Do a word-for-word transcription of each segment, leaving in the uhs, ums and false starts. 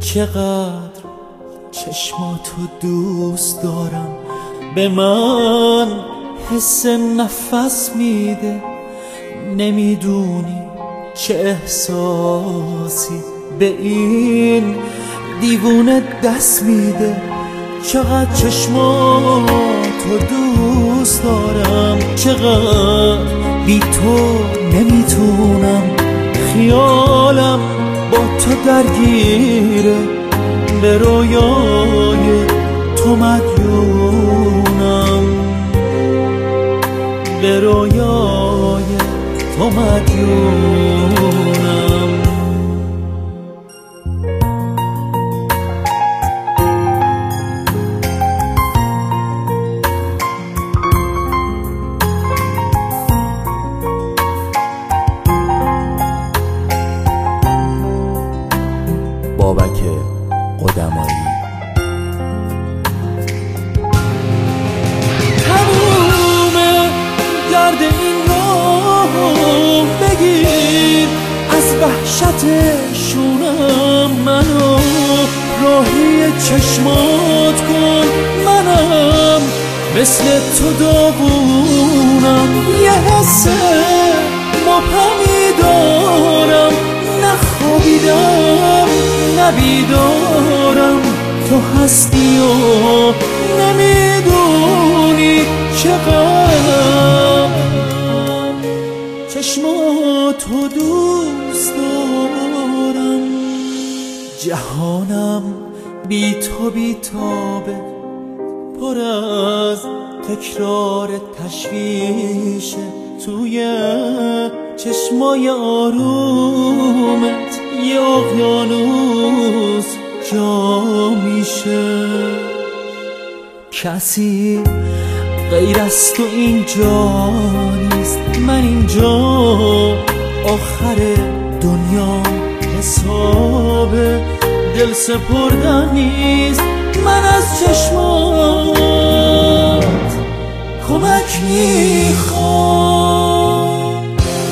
چقدر چشماتو دوست دارم، به من حس نفس میده. نمیدونی چه احساسی به این دیوونه دست میده. چقدر چشماتو دوست دارم، چقدر بی تو نمیتونم. خیالم با تو درگیره، به رویای تو مدیونم، به رویای تو مدیونم. بابک قدمایی. تمومه گرد این راه بگیر، از وحشتشونم منو راهی چشمات کن. منم مثل تو داغونم، یه حس مبهمی دارم. نخوابیدم نبیدارم، تو هستی و نمیدونی چقدر چشماتو دوست دارم. جهانم بی تو بی تابه، پر از تکرار تشویشه. توی چشمای آرومت یه اقیانوس جا میشه. کسی غیر از تو اینجا نیست، من اینجا آخر دنیا. حساب دل سپردن نیست، من از چشمات کمک میخوام.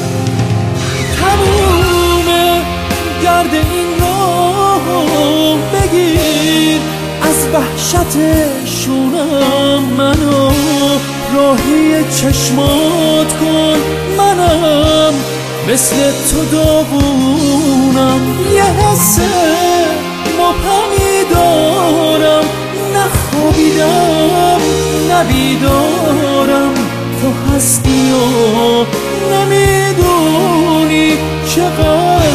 تمومه گرد این راه بگیر، از وحشتشونم منو راهی چشمات کن. منم مثل تو داغونم، یه حس مبهمی دارم. نخوابیدم نبیدارم، تو هستی و نمیدونی چقدر